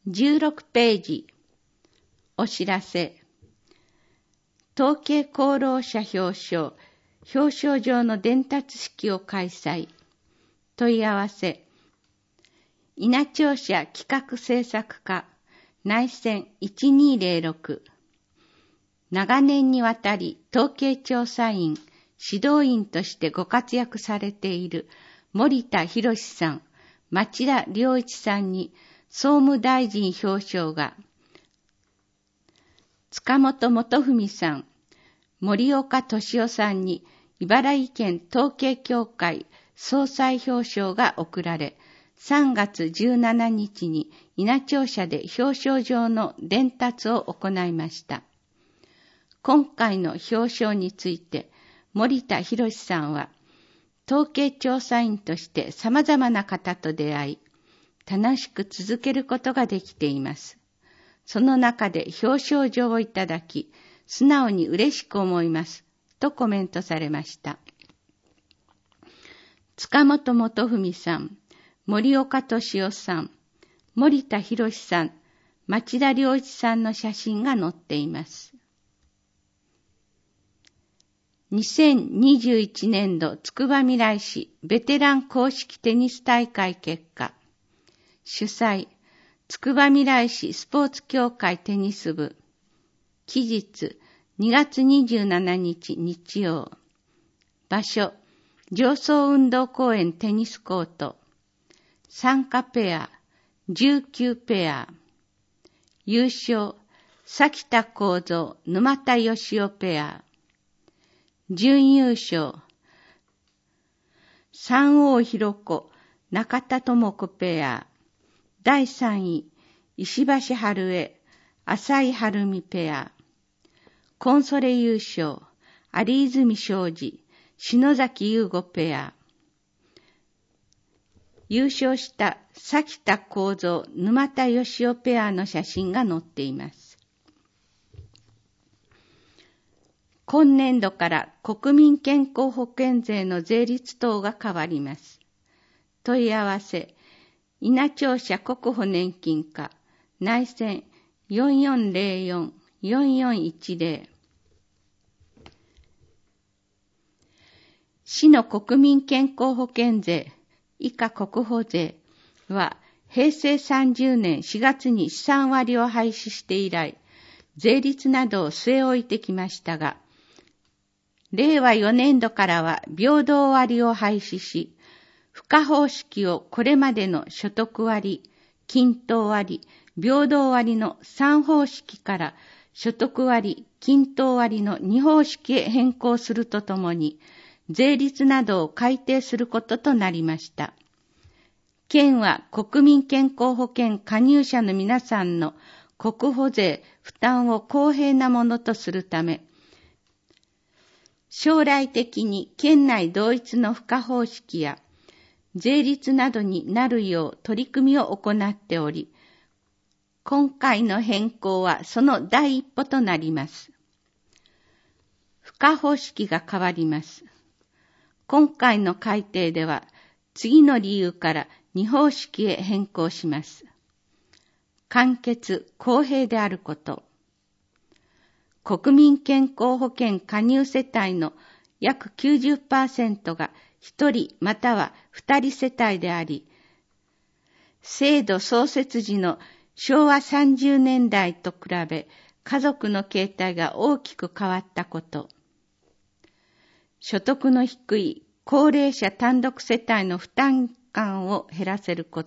16ページ。お知らせ。統計功労者表彰状の伝達式を開催。問い合わせ。稲庁舎企画制作課内線1206。長年にわたり統計調査員、指導員としてご活躍されている森田博さん、町田良一さんに総務大臣表彰が、塚本元文さん、森岡俊夫さんに茨城県統計協会総裁表彰が贈られ、3月17日に稲庁舎で表彰状の伝達を行いました。今回の表彰について、森田博さんは、統計調査員として様々な方と出会い、楽しく続けることができています。その中で表彰状をいただき、素直に嬉しく思います、とコメントされました。塚本元文さん、森岡俊夫さん、森田博さん、町田良一さんの写真が載っています。2021年度つくばみらい市ベテラン公式テニス大会結果。主催、つくばみらい市スポーツ協会テニス部。期日、2月27日日曜。場所、上層運動公園テニスコート。参加ペア、19ペア。優勝、崎田幸三、沼田義雄ペア。準優勝、三王弘子、中田智子ペア。第3位、石橋春江、浅井春美ペア。コンソレ優勝、有泉昌司、篠崎優吾ペア。優勝した崎田幸三、沼田義雄ペアの写真が載っています。今年度から国民健康保険税の税率等が変わります。問い合わせ、稲庁舎国保年金課、内線4404-4410。市の国民健康保険税、以下国保税は、平成30年4月に試算割を廃止して以来、税率などを据え置いてきましたが、令和4年度からは平等割を廃止し、付加方式をこれまでの所得割、均等割、平等割の3方式から所得割、均等割の2方式へ変更するとともに、税率などを改定することとなりました。県は国民健康保険加入者の皆さんの国保税負担を公平なものとするため、将来的に県内同一の付加方式や税率などになるよう取り組みを行っており、今回の変更はその第一歩となります。付加方式が変わります。今回の改定では、次の理由から2方式へ変更します。簡潔・公平であること。国民健康保険加入世帯の約 90% が1人または2人世帯であり、制度創設時の昭和30年代と比べ家族の形態が大きく変わったこと。所得の低い高齢者単独世帯の負担感を減らせること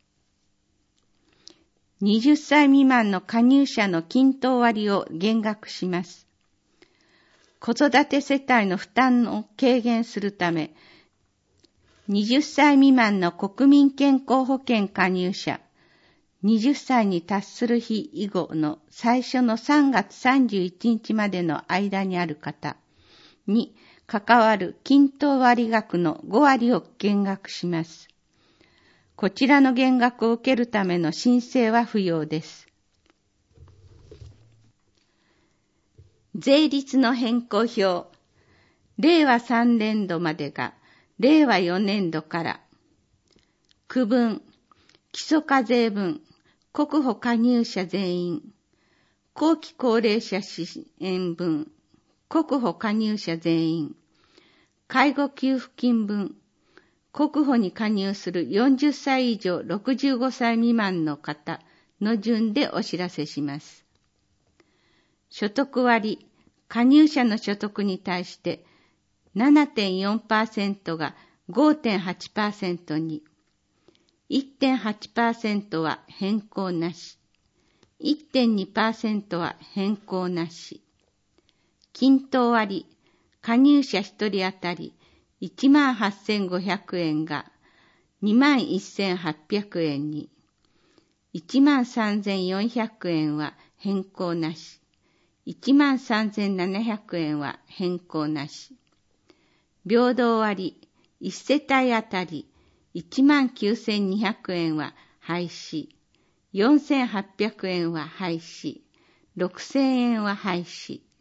。20歳未満の加入者の均等割を減額します。子育て世帯の負担を軽減するため、20歳未満の国民健康保険加入者、20歳に達する日以後の最初の3月31日までの間にある方に関わる均等割額の5割を減額します。こちらの減額を受けるための申請は不要です。税率の変更表。令和3年度までが令和4年度から区分、基礎課税分、 国保加入者全員、後期高齢者支援分、国保加入者全員、介護給付金分、国保に加入する40歳以上65歳未満の方の順でお知らせします。所得割、加入者の所得に対して 7.4% が 5.8% に、1.8% は変更なし、1.2% は変更なし。均等割、加入者1人当たり 18,500 円が 21,800 円に、13,400 円は変更なし、13,700 円は変更なし。平等割、1世帯当たり 19,200 円は廃止、4,800 円は廃止、6,000円は廃止。